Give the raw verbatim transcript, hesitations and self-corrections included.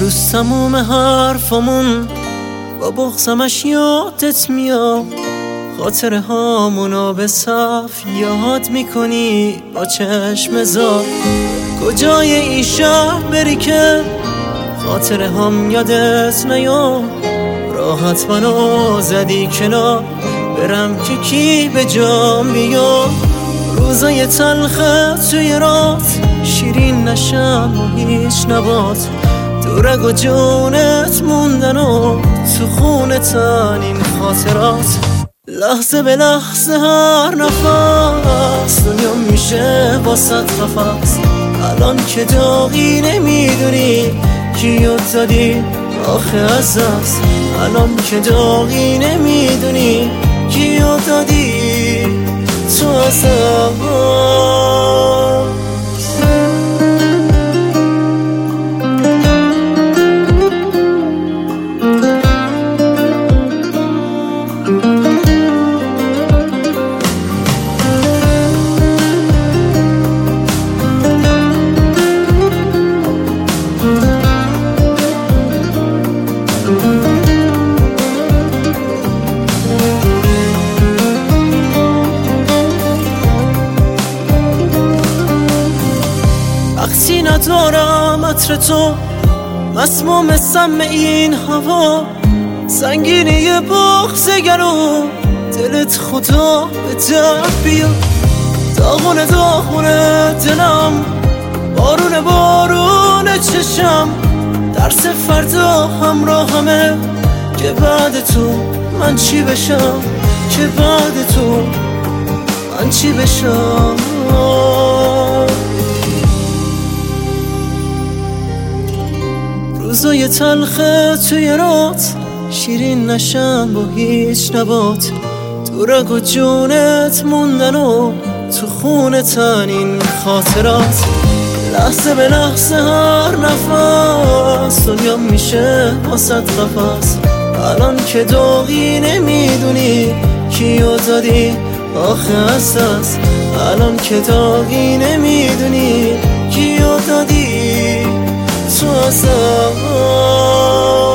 روز تموم حرفامون با بغضمش یادت میاد، خاطره هامونو به صف یاد میکنی با چشم زار. کجای این شهر بری که خاطره هم یادت نیاد، راحت منو زدی کنار برم که کی به جام بیاد. روزای تلخت توی رات شیرین نشم و هیچ نبات، دورگ و جونت موندن و تو خونتن این خاطرات. لحظه به لحظه هر نفس دنیا میشه واسط قفس، الان که داغی نمیدونی کیو دادی آخه از دست، الان که داغی نمیدونی کیو دادی تو از دست. وقتی ندارم عطر تو مسموم سم این هوا، سنگینی بغض گلو دلت خدا به درد بیا. داغونه داغونه دلم بارون بارون چشم، درس فردا همراهمه که بعد تو من چی بشم، که بعد تو من چی بشم. روزای تلخه توی رات شیرین نشن با هیچ نبات، دورگ و جونت موندن و تو خونتن این خاطرات. لحظه به لحظه هر نفس دنیا میشه واسط قفس، الان که داغی نمیدونی کیو دادی آخه از دست، الان که داغی نمیدونی کیو دادی تو از دست.